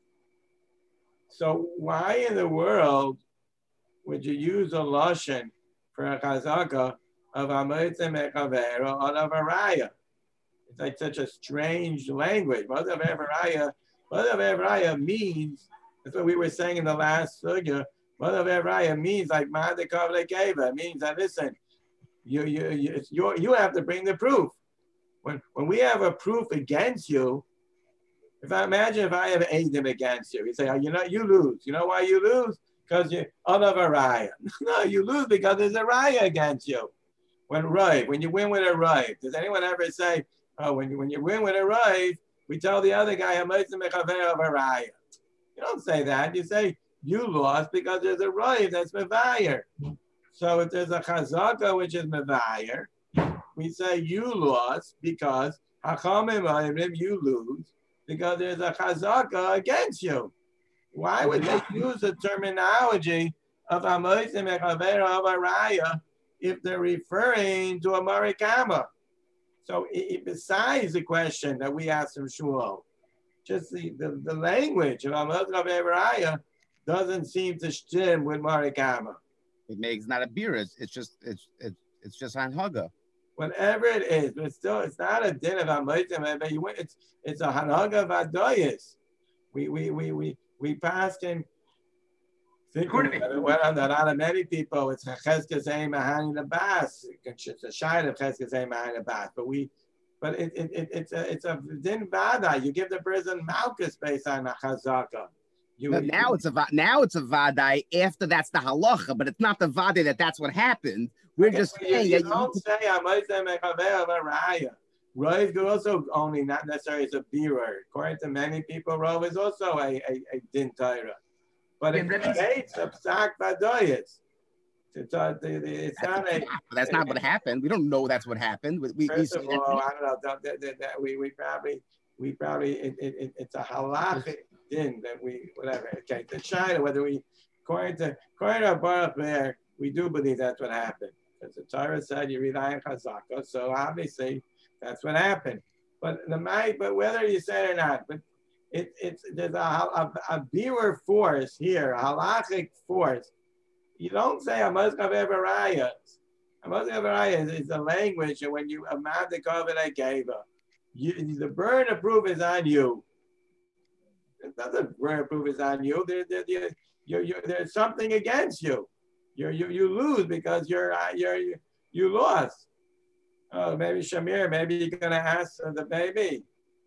So why in the world would you use a Lashon for a Chazaka of Hamotzim Mechaver or of Araya? It's like such a strange language. Mother of Evaraya means, that's what we were saying in the last sugya, Mother of Evaraya means like Madhikav Lekeva. It means that, listen, you have to bring the proof. When we have a proof against you, imagine if I have Eidim against you, you say, you lose. You know why you lose? Because you're out of a raya. No, you lose because there's a raya against you. When you win with a raya, does anyone ever say, Oh, when you win with a Rav, we tell the other guy, you don't say that. You say, you lost because there's a Rav that's Mevayer. So if there's a Chazaka, which is Mevayer, we say you lost because you lose because there's a Chazaka against you. Why would they use the terminology of Amoisim Echavera of Araya if they're referring to a Marikama? So besides the question that we asked from Shmuel, just the language of Amoisim Echavera Araya doesn't seem to stem with Marikama. It makes not a beer. It's just hanhaga. Whatever it is, but still, it's not a din of Amoisim. It's a hanhaga of Adoyas. We passed in. Well, on a lot of many people, it's Cheskes Ein Mahani the Bas. It's a shine of Cheskes Ein Mahani the Bas. But it's a din vada. You give the person malchus based on a chazaka. Now it's a vadai after that's the halacha, but it's not the vadai that's what happened. We're just saying you don't say Amoisim Echavera Araya. Rav is also only not necessarily as a bearer. According to many people, Rav is also a din Torah. But it creates a psak vadoyas. It's not a. That's not what happened. We don't know that's what happened. First of all, I don't know. We probably it's a halachic din that we whatever. Okay, the China whether we according to Baruch there, we do believe that's what happened because the Torah said you rely on chazaka. So obviously that's what happened. But whether you say it or not, but there's a bearer force here, a halachic force. You don't say Amos Chaver Barayas. Amos Chaver Barayas is the language, and when you amount the covenant I gave her, the burden of proof is on you. It's not the burden of proof is on you. There's something against you. You lose because you lost. Oh, maybe Shamir, maybe you're gonna ask the baby.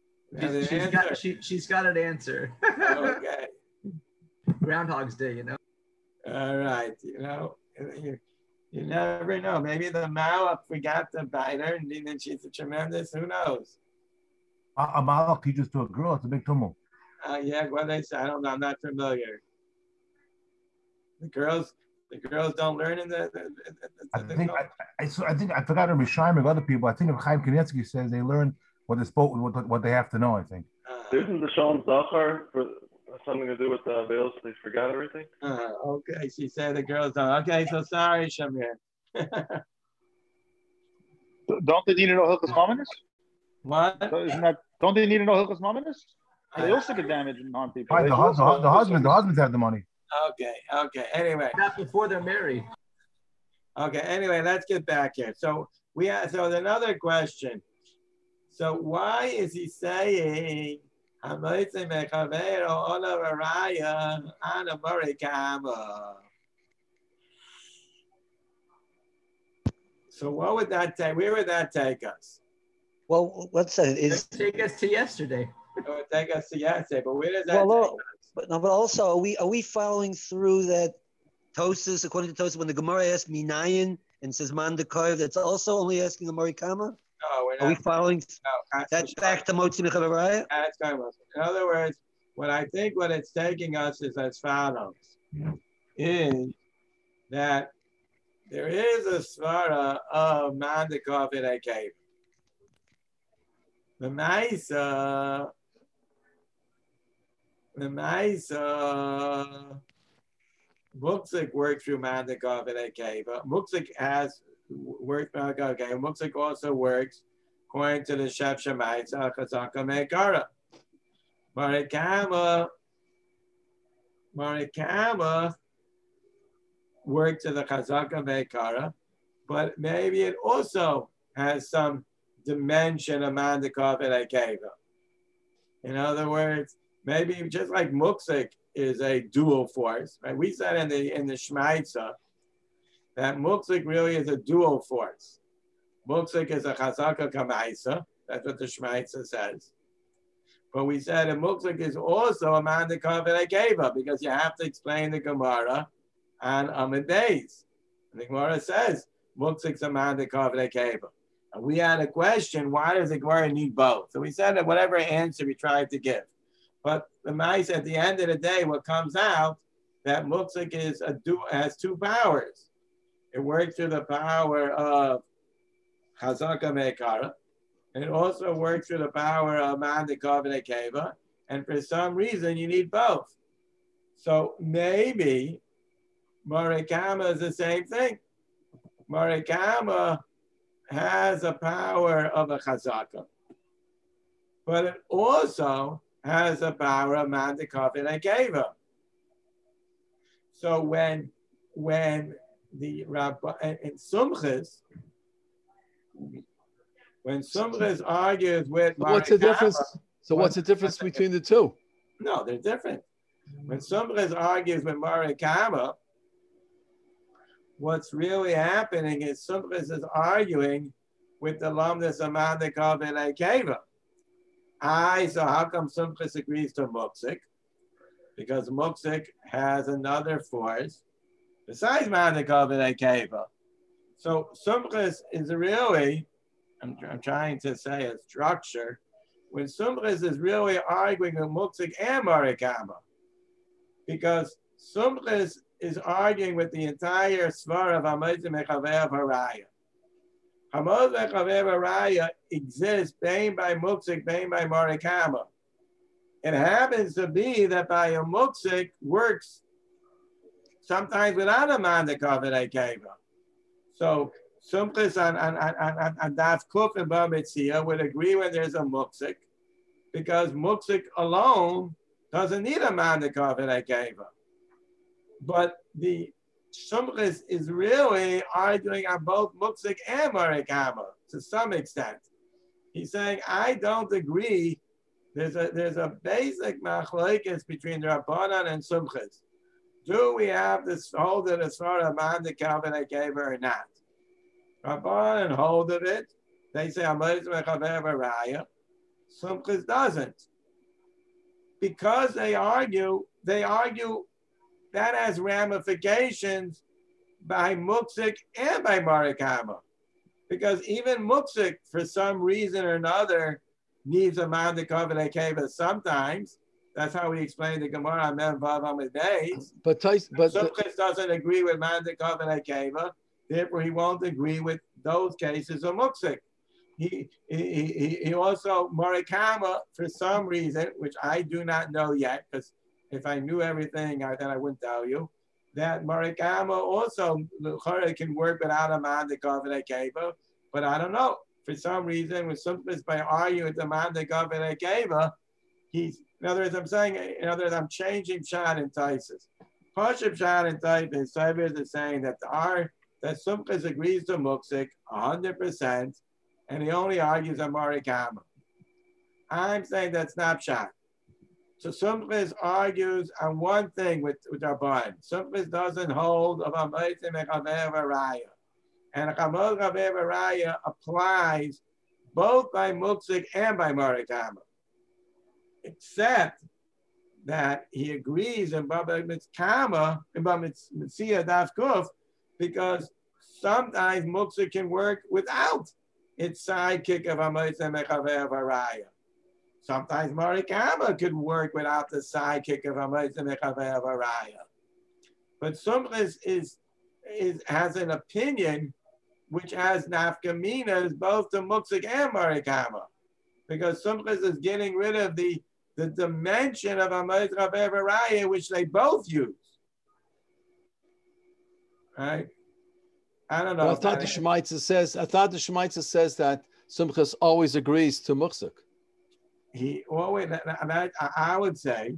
She's got an answer. Okay. Groundhog's Day, you know. All right, you never know. Maybe the Malach forgot to bite her, and then she's a tremendous. Who knows? A Malach teaches to a girl. It's a big tumult. Yeah, what they say, I don't know. I'm not familiar. The girls don't learn in the I think I forgot to Rishayim of other people. I think if Chaim Kanievsky says they learn what they spoke, what they have to know. I think. Isn't the Shalom Zachar for something to do with the veils? They forgot everything. Okay, she said the girls don't. Okay, so sorry, Shamir. Don't they need to know Hilchos Mamonos? What? Don't they need to know Hilchos Mamonos? They also get damage and harm people. Right, the husbands have the money. Okay. Anyway, not before they're married. Okay. Anyway, let's get back here. So another question. So why is he saying Hamoitzim Echavero Olav Araya Ana Marikama? So what would that take? Where would that take us? Well, what's that? Take us to yesterday. It would take us to yesterday, but where does that take us? But also, are we following through that Tosas, according to Tosas, when the Gemara asks Minayin and says Mandakov, that's also only asking the Marikama? No, we're not. Are we following? No, that's back to Motzi Mechavaraya? That's kind of. In other words, what it's taking us is as follows: is that there is a svara of Mandakov in a cave. The Maisa, Muksik worked through Mandakov in a cave. Muksik has worked Mandakov. Okay, Muksik also works according to the Shef Shemaitz Chazaka Meikara. Marikama worked to the Chazaka Meikara, but maybe it also has some dimension of Mandakov in a cave. In other words, maybe just like Muksik is a dual force, right? We said in the Shmaitza that Muksik really is a dual force. Muksik is a Chazaka Kamaisa. That's what the Shmaitza says. But we said that Muksik is also a Mandakov in a Keva because you have to explain the Gemara on Amid Beis. And the Gemara says Muksik's a Mandakov in a Keva. And we had a question, why does the Gemara need both? So we said that whatever answer we tried to give. But the mice at the end of the day, what comes out, that Muksik has two powers. It works through the power of Chazaka Me'ekara, and it also works through the power of Mandikov and Akeva. And for some reason, you need both. So maybe Marikama is the same thing. Marikama has a power of a chazaka, but it also has a power of Mandikov and Akeva. So when the Rabbi in Sumchis, when Sumchis argues with Marikama, what's the difference? So what's the difference between the two? No, they're different. When Sumchis argues with Marikama, what's really happening is Sumchis is arguing with the Lamdas of Mandikov and Akeva. So how come Sumchis agrees to Muksik? Because Muksik has another force besides Mandikov and Akeva. So Sumchis is really, I'm trying to say a structure, when Sumchis is really arguing with Muksik and Marikama. Because Sumchis is arguing with the entire Svar of Hamod Mechavev Haraya. Hamod Mechavev Haraya exists Bain by Muksik, Bain by Marikama. It happens to be that by a Muksik works sometimes without a Mandikov and Akeva. So Sumchis on Daf Kuf and Bar Mitzia would agree when there's a Muksik, because Muksik alone doesn't need a Mandikov and Akeva. But the Sumchis is really arguing on both Muksik and Marikama to some extent. He's saying, I don't agree. There's a basic machlokes between Rabbanan and Sumchis. Do we have this hold it as far as Mandikov and Akeva or not? Rabbanan hold of it. They say Hamod Mechavev Haraya. Sumchis doesn't. Because they argue that has ramifications by Muksik and by Marikama. Because even Muksik, for some reason or another, needs a Mandikov and Akeva sometimes. That's how we explain the Gemara on Mem Vav Amud Beis. But Sumchis doesn't agree with Mandikov and Akeva, therefore he won't agree with those cases of Muksik. He also, Marikama, for some reason, which I do not know yet, because if I knew everything, then I wouldn't tell you, that Marikama also can work without a Mandikov and Akeva, but I don't know. For some reason, with Sumchis by arguing with the Mandikov and Akeva, in other words, I'm changing Pshat and Taisus. Pashup Pshat and Taisus, Saivers is saying that Sumchis agrees to Muksik 100%, and he only argues on Marikama. I'm saying that's not Pshat. So Sumchis argues on one thing with Rabban. Sumchis doesn't hold of Hamod Mechavev Haraya. And Hamod Mechavev Haraya applies both by Muksik and by Marikama. Except that he agrees in Baba Mitzkama, in Baba Mitzia Daf Kuf, because sometimes Muksik can work without its sidekick of Hamod Mechavev Haraya. Sometimes Marikama could work without the sidekick of Hamod Mechavev Haraya. But Sumchis has an opinion which has nafkaminas both to Muksik and Marikama, because Sumchis is getting rid of the dimension of Hamod Mechavev Haraya, which they both use. Right? I don't know. But I thought the Shemaitza says that Sumchis always agrees to Muksik. I would say,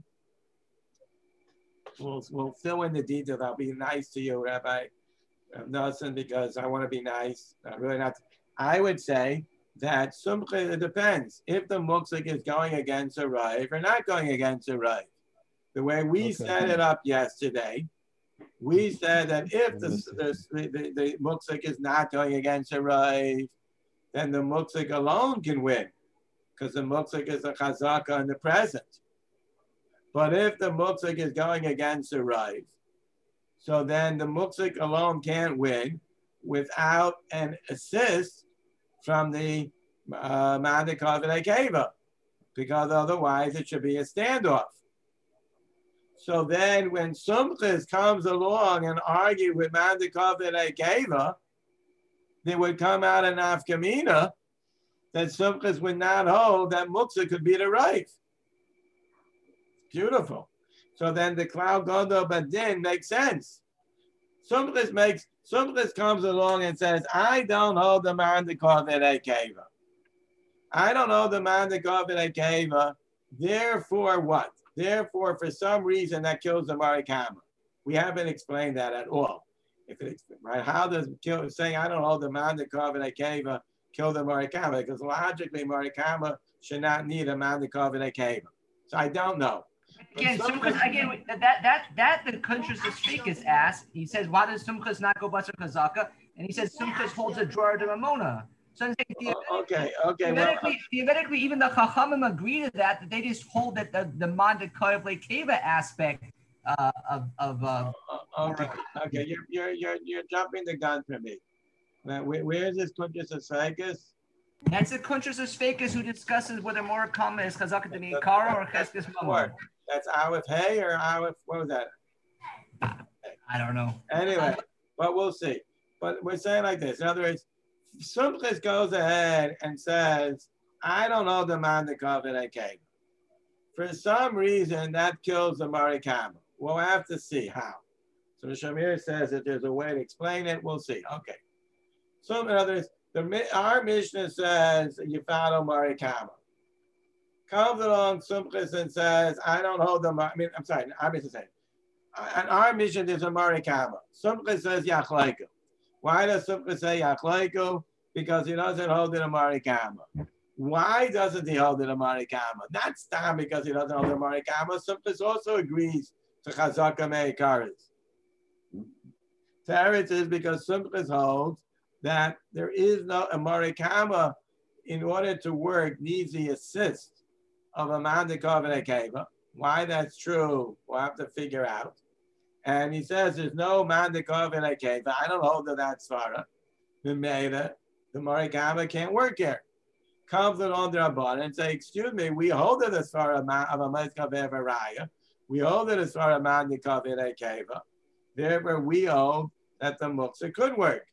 we'll fill in the details. I'll be nice to you, Rabbi Nelson, because I want to be nice. Really not. I would say that Sumchis, it depends if the Muksik is going against a Rav or not going against a Rav. The way we set it up yesterday, we said that if the Muksik is not going against a Rav, then the Muksik alone can win, because the Muksik is a chazaka in the present. But if the Muksik is going against a Rav, so then the Muksik alone can't win without an assist from the Mandikov and Akeva, because otherwise it should be a standoff. So then when Sumchis comes along and argue with Mandikov and Akeva, they would come out in Afkamina that Sumchis would not hold that Muksa could be the right. Beautiful. So then the Klal Gadol Badin makes sense. Sumchis comes along and says, I don't hold the Mandikov and Akeva. I don't hold the Mandikov and Akeva. Therefore what? Therefore, for some reason, that kills the Marikama. We haven't explained that at all. Right? How does saying I don't hold the Mandikov and Akeva kill the Marikama? Because logically, Marikama should not need a Mandikov and Akeva. So I don't know. Again, that the Kuntrus Speakers asked. He says, why does Sumchus not go Basar Kazaka? And he says Sumchus holds a drawer to Ramona. So theoretically, even the Chachamim agree to that they just hold that the Mandikov Keva aspect okay, you're jumping the gun for me. Where is this Kuntrus Speakers? That's the Kuntrus Speakers who discusses whether Murakama is Chazaka Demi Kara or Cheskes Mamor. That's Aleph Hey or Aleph, what was that? I don't know. Anyway, but we'll see. But we're saying like this. In other words, Sumchis goes ahead and says, I don't know the Mandikov and Akeva. For some reason, that kills the Marikama. We'll have to see how. So the Shamir says that there's a way to explain it. We'll see. Okay. So in other words, our Mishnah says you follow Marikama. Comes along Sumchis and says, I don't hold the, I'm just saying. And our mission is a Marikama. Sumchis says Yachlaiku. Why does Sumchis say Yachlaiku? Because he doesn't hold it a Marikama. Why doesn't he hold it a Marikama? Not Stam because he doesn't hold it a Marikama. Sumchis also agrees to Chazaka Meikaris. Teretz is because Sumchis holds that there is no, a Marikama in order to work needs the assist of a Mandikov and Akeva. Why that's true, we'll have to figure out. And he says there's no Mandikov and Akeva. I don't hold to that svara. The Marikama can't work here. Comes along the Rabban and say, excuse me, we hold it as far of a Mandikov and Raya. We hold it as far of Mandikov and Akeva. Therefore, we hold that the Muksa could work.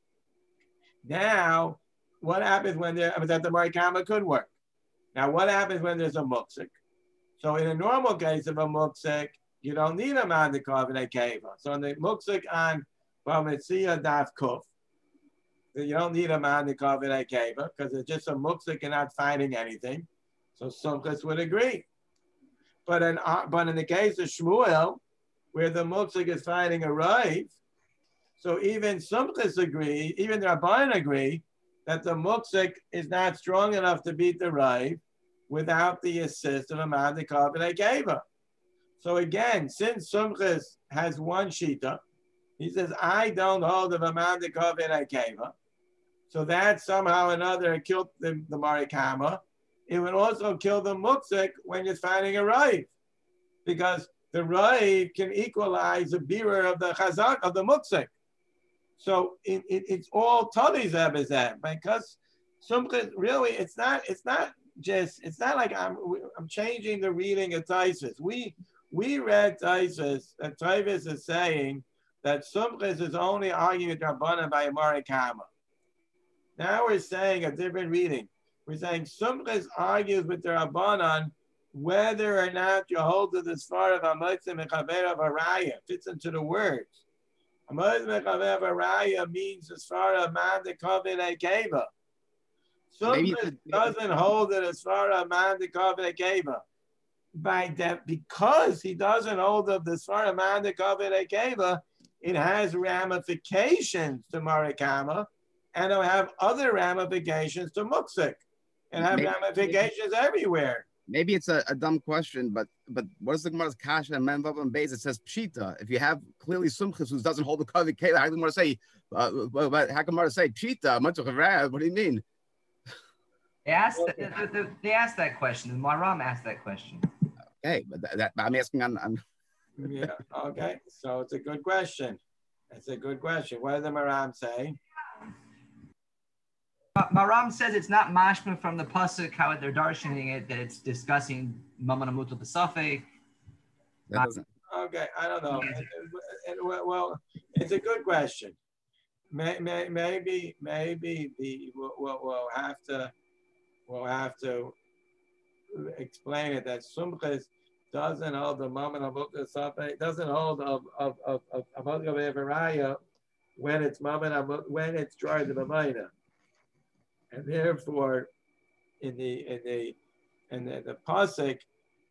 Now, what happens when that the Marikama could work? Now, what happens when there's a muksik? So in a normal case of a muksik, you don't need a Mandikov and Akeva. So in the muksik on Bamitzia Daf Kuf, you don't need a Mandikov and Akeva because it's just a muksik and not fighting anything. So Sumchis would agree. But in the case of Shmuel, where the muksik is fighting a Rav, so even Sumchis agree, even the Rabban agree, that the muksik is not strong enough to beat the Rav without the assist of a Mandikov and Akeva. So again, since Sumchis has one shita, he says, I don't hold of a Mandikov and Akeva. So that somehow or another killed the Marikama. It would also kill the muksik when you're fighting a Rav, because the Rav can equalize the bearer of the chazak of the muksik. So it's all Tali Zebazeb, because Sumchis really it's not like I'm changing the reading of Taisus. We read Taisus that Taisus is saying that Sumchis is only arguing with Rabbanan by a Marikama. Now we're saying a different reading. We're saying Sumchis argues with the Rabbanan whether or not you hold to the Svar of Amotzim and Chaver of Araya fits into the words. Amotzim and Chaver of Araya means the Svar of Mandikov and Akeva. Sumchis doesn't hold it as far as Mandikov and Akeva. By that, because he doesn't hold of the Svar of Mandikov and Akeva, it has ramifications to Marikama, and it'll have other ramifications to Muksik, and have ramifications everywhere. Maybe it's a dumb question, but what is the Gemara's Kasha and Menvav and Beis? It says Pshita. If you have clearly Sumchis who doesn't hold the Kavik Keva, how can Gemara say? How can Gemara say Pshita? What do you mean? They asked that question. The Maram asked that question. Okay, but I'm asking on. Yeah. Okay. So it's a good question. It's a good question. What did the Maram say? Maram says it's not mashma from the pasuk how they're darshaning it, that it's discussing Mammon Amutal B'Safek. Okay, I don't know. Well, it's a good question. Maybe we'll have to explain it that Sumchis doesn't hold the Mammon Amutal B'Safek, doesn't hold of Avaraya when it's when it's dry to the Maina. And therefore, in the pasuk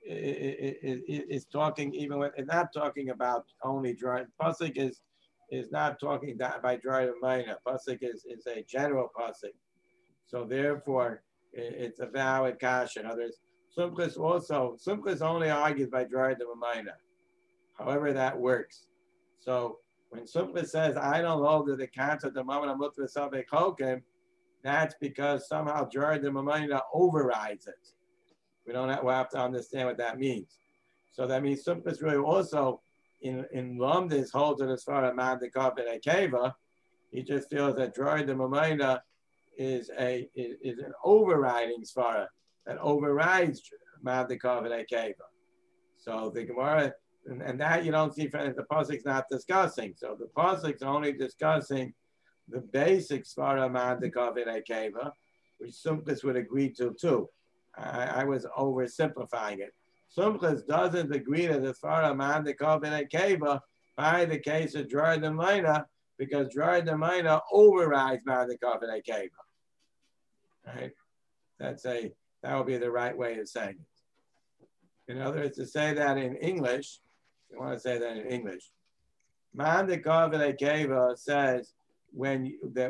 is talking even when it's not talking about only dry. Pasuk is not talking that by dry to minor. Pasuk is a general pasuk, so therefore it's a valid kasha. In other words, Sumchis only argues by dry to minor. However, that works. So when Sumchis says I don't hold the concept of Mammon Amutal B'Safek Chokim, that's because somehow Jared the Mamayna overrides it. We'll have to understand what that means. So that means Sumchis really also in Lumdis holds it as far as Mandikov and Akeva. He just feels that Jared the Mamayna is an overriding svara that overrides Mandikov and Akeva. So the Gemara, and that you don't see the pasuk's not discussing. So the pasuk's only discussing the basic svara Mandikov and Akeva, which Sumchis would agree to too. I was oversimplifying it. Sumchis doesn't agree to the svara Mandikov and Akeva by the case of Dror D'Maina, because Dror D'Maina overrides Mandikov and Akeva. Right? That would be the right way of saying it. In other words, to say that in English, you want to say that in English. Mandikov and Akeva says what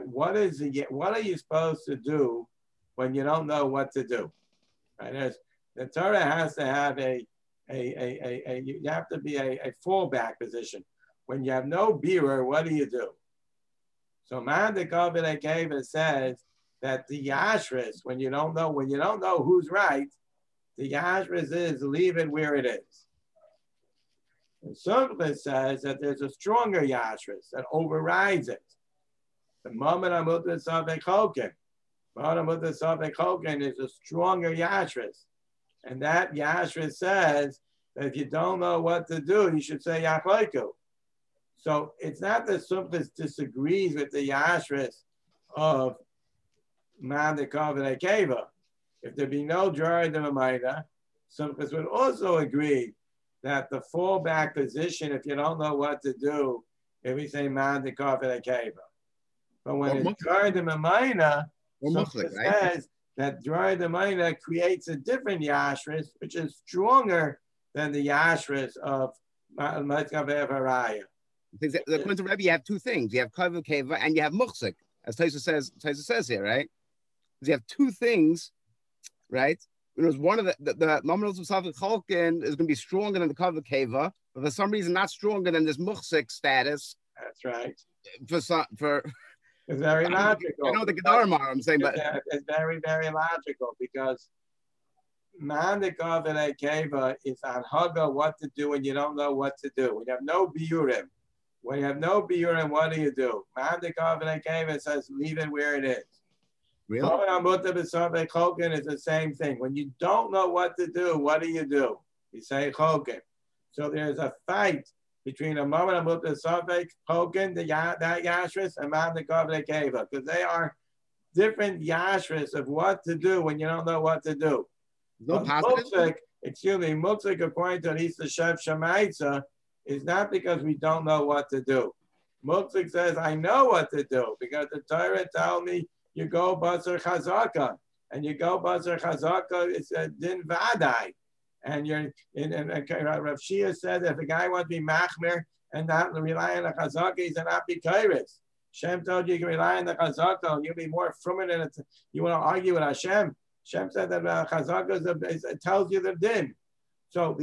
are you supposed to do when you don't know what to do? Right? The Torah has to have you have to be a fallback position. When you have no bearer, what do you do? So Mandikov and Akeva says that the yashris, when you don't know who's right, the yashris is leave it where it is. And Sumchis says that there's a stronger yashris that overrides it. The Mammon Amutal B'Safek Chokim. Mammon Amutal B'Safek Chokim is a stronger yashris. And that yashris says that if you don't know what to do, you should say Yachleiku. So it's not that Sumchis disagrees with the yashris of Mandikov and Akeva. If there be no Dror D'Maina, Sumchis would also agree that the fallback position, if you don't know what to do, if we say Mandikov and Akeva. But when it's Dror D'Maina, Sumchis says that Dror D'Maina creates a different yashris, which is stronger than the yashris of Mandikov and Haraya. According to Rebbe, you have two things. You have Kav Keva and you have Muchzik, as Taisa says here, right? You have two things, right? It was one of the Mammon Amutal B'Safek Chokim is going to be stronger than the Kav Keva, but for some reason not stronger than this Muchzik status. That's right. For it's very logical. I know the Gedarim are, I'm saying, but it's very, very logical because Mandikov and Akeva is on Haga what to do when you don't know what to do. When you have no biurim. When you have no biurim, what do you do? Mandikov and Akeva says leave it where it is. Really? Mammon Amutal B'Safek Chokim is the same thing. When you don't know what to do, what do? You say Chokim. So there's a fight between a Mammon Amutal B'Safek Chokim, that yashris, and Mandikov and Akeva, because they are different yashris of what to do when you don't know what to do. No positive. Muksik, according to Risa Shev Shemaitza, is not because we don't know what to do. Muksik says, I know what to do, because the Torah told me you go Basar Chazaka, and you go Basar Chazaka, it's a Din Vadai. And Rav Shia said that if a guy wants to be Machmer and not rely on the Chazaka, he's an Apikairis. Shem told you can rely on the Chazaka, and you'll be more from it, and you want to argue with Hashem. Shem said that Chazaka it tells you the Din. So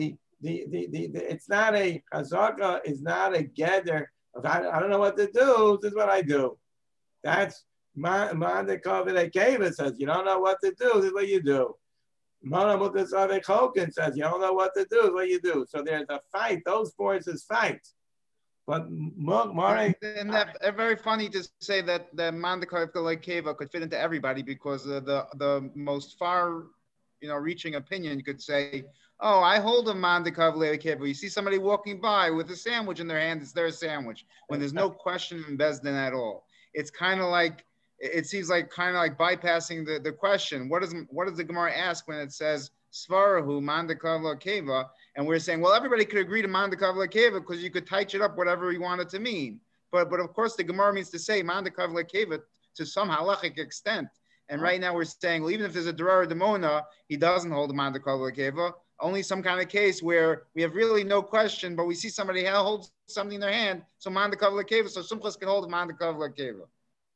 it's not a Chazaka is not a gather of I don't know what to do. This is what I do. That's Mandikov and Akeva says you don't know what to do. This is what you do. Mammon Amutal B'Safek Chokim says you don't know what to do. This is what you do. So there's a fight. Those forces fight. But Mari, and that very funny to say that the Mandakar Keva could fit into everybody because the most far, reaching opinion could say, oh, I hold a Mandakar Keva. You see somebody walking by with a sandwich in their hand, it's their sandwich. When there's no question in Bezdin at all, it's kind of like it seems like bypassing the question. What does the Gemara ask when it says Svarahu Mandakar Keva? And we're saying, well, everybody could agree to Mandakav Lekeva because you could touch it up whatever you want it to mean. But of course, the Gemara means to say Mandakav Lekeva to some halachic extent. And right now we're saying, well, even if there's a Durar Demona, he doesn't hold the Mandakav Lekeva. Only some kind of case where we have really no question, but we see somebody holds something in their hand, so Mandakav Lekeva, so Sumchas can hold Mandakav Lekeva.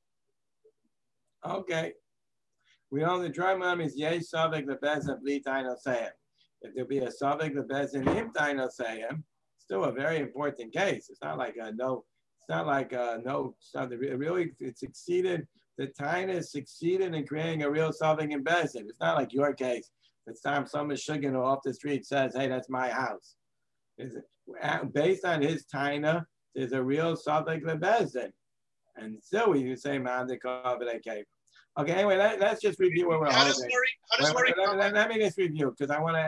Okay. We know the dry is Yeh Savik the Bez of Blitaino Sayim. If there'll be a Savik the Bez in him Taino Sayim, still a very important case. It's not like no, really, it succeeded. The Taina succeeded in creating a real Savik in Bezin. It's not like your case. It's time some Meshuggah off the street says, hey, that's my house. Based on his Taina, there's a real Savik the Bezin. And still we can say Mandakav Lekeva. Okay, anyway, let's just review where we're holding. Let me just review because I want to